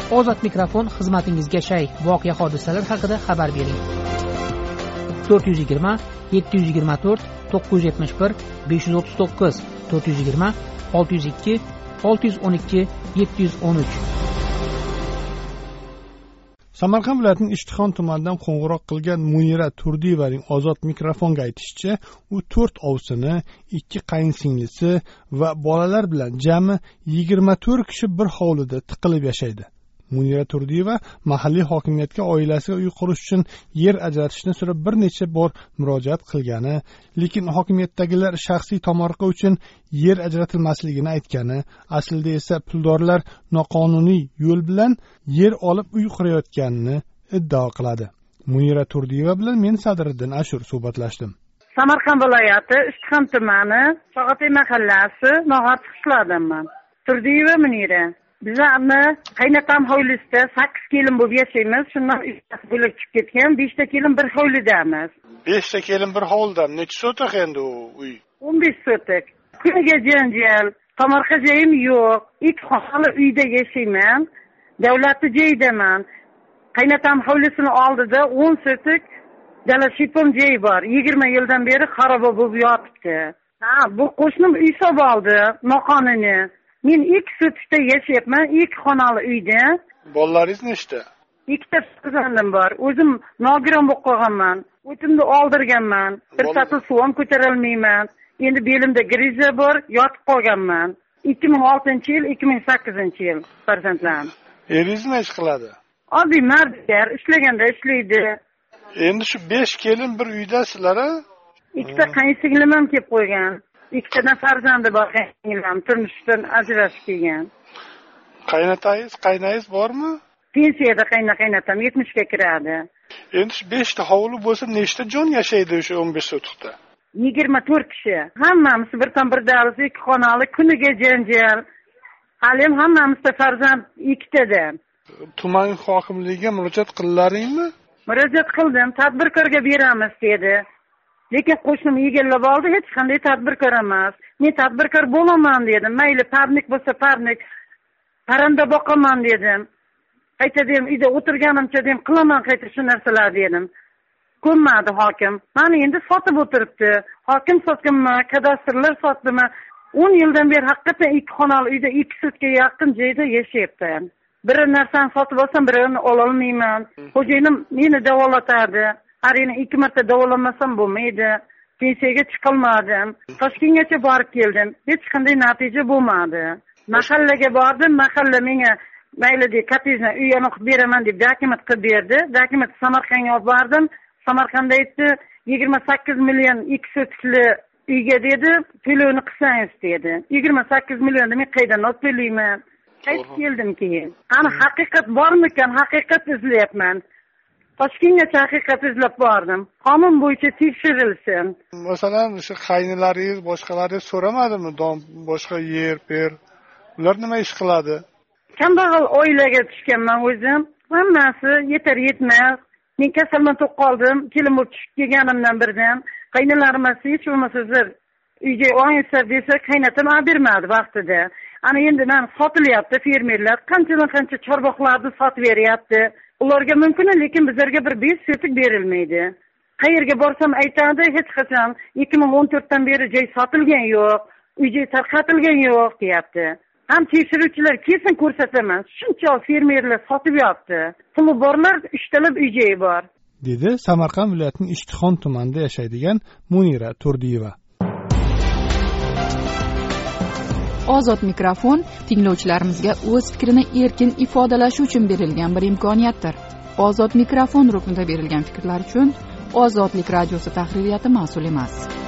Ozod mikrofon xizmatingizga shay. Voqea hodisalar haqida xabar bering. 420 724 971 539 420 602 612 713. Samarqand viloyatining Ishtixon tumanidan qo'ng'iroq qilgan Munira Turdiyevaning Ozod mikrofonga aytishicha, u 4 ovsini, 2 qayinsinglisi va bolalar bilan jami 24 kishi bir hovlida tiqilib yashaydi. Munira Turdiyeva mahalliy hokimiyatga oilasiga uy qurish uchun yer ajratishni so'rab bir necha bor murojaat qilgani, lekin hokimiyatdagilar shaxsiy tomorqa uchun yer ajratilmasligini aytgani, aslida esa puldorlar noqonuniy yo'l bilan yer olib uy qurayotganini iddao qiladi. Munira Turdiyeva bilan men Sadriddin Ashur suhbatlashdim. Samarqand viloyati Ishtixon tumani Chog'atay mahallasi Nog'at qishlog'idanman. Turdiyeva Munira. Bizlarni qaynatam hovlisida 8 kelin bo'lib yashaymiz. Shundan ikkitasi bo'lib chiqib ketgan, 5 ta kelin bir hovlidamiz. 5 ta kelin bir hovlida. Necha so'tak endi u uy? 15 so'tak. Kuniga janjal, tomorqa joyim yo'q. 2 xonali uyda yashayman. Davlatni joyidaman. Qaynatam hovlisini oldida 10 so'tak dala shipom joy bor. 20 yildan beri xaroba bo'lib yotibdi. Bu qo'shnim uy solib oldi, noqonuniy. Men 2 so'tikda yashayapman, 2 xonali uyda. Bolalaringiz nechta? 2 ta farzandim bor. O'zim nogiron bo'lib qolganman. O'zimni oldirganman. Bir satil suv ham ko'tarolmayman. Endi belimda griza bor, yotib qolganman. 2006-yil, 2008-yil farzandlarim. Eringiz nima ish qiladi? Oddiy mardikor, ishlaganda ishlaydi. Endi shu 5 kelin bir uydasizlar-a? 2 ta qaynsinglim ham kelib qo'ygan. 2 ta farzandi bor, qaynsinglim turmushdan ajrashib kelgan. Qaynangiz bormi? Pensiyada qaynatam 70 ga kiradi. Endi 5 ta hovli bo'lsa, nechta jon yashaydi o'sha 15 so'tikda? 24 kishi. Hammamiz birdan bir davrada 2 xonali, kuniga janjal. Halim hammamizda farzand 2 tadan. Tuman hokimligiga murojaat qillaringmi? Murojaat qildim, tadbirkorga beramiz dedi. Lekin qo'shnim egallab oldi, hech qanday tadbirkor emas. Men tadbirkor bo'laman dedim. Mayli parnik bo'lsa parnik, paranda boqaman dedim. Qayta dedim, uyda o'tirganimcha dedim, qilaman qayta shu narsalar dedim. Ko'nmadi hokim. Mani endi sotib o'tiribdi. Hokim sotganmi, kadastrlar sotdimi? 10 yildan beri haqiqatan 2 xonali uyda 2 so'tga yaqin joyda yashayapman. Bir narsani sotib olsam, birini ola olmayman. Xo'jayinim meni davolatadi. Har yili 2 marta davolamasam bo'lmaydi. Pensiyaga chiqolmadim. Toshkentgacha borib keldim. Hech qanday natija bo'lmadi. Mahallaga bordim, mahalla menga mayli deb kottejni uyini qilib beraman deb dokument qilib berdi. Dokument Samarqandga olib bordim. Samarqandda aytdi, 28 million 2 so'tikli uyga dedi, to'lovni qilsangiz dedi. 28 millionni men qaydan olib to'layman? Qaytib keldim keyin. Qani haqiqat bormikan? Haqiqat izlayapman. Toshkentgacha haqiqat izlab bordim. Qonun bo'yicha tekshirilsin. Masalan, o'sha qaynalaringiz, boshqalaringiz so'ramadimi? Boshqa yer, per. Ular nima ish qiladi? Kambag'al oilaga tushganman o'zim. Hammasi yetar yetmas. Men kasalman to'q qoldim. Kelin bo'lib tushib kelganimdan birdan qaynalarim hech bo'lmasa sizlar uyga olinglar desa, qaynatam olib bermadi vaqtida. Ana endi men sotilyapti, fermerlar qanchadan qancha chorvoqlarni sotib beryapti. Ularga mumkin, lekin bizlarga bir 5 so'tik berilmaydi. Qayerga borsam aytadi, hech qachon 2014 dan beri joy sotilgan yo'q, uy tarqatilgan yo'q deyapti. Ham tekshiruvchilar kesin ko'rsataman. Shuncha fermerlar sotib yotdi. Puli borlar, ishtalab uy-joyi bor. Dedi Samarqand viloyatining Ishtixon tumanida yashaydigan Munira Turdiyeva. Ozod mikrofon tinglovchilarimizga o'z fikrini erkin ifodalashi uchun berilgan bir imkoniyatdir. Ozod mikrofon ruknida berilgan fikrlar uchun Ozodlik radiosi tahririyati mas'ul emas.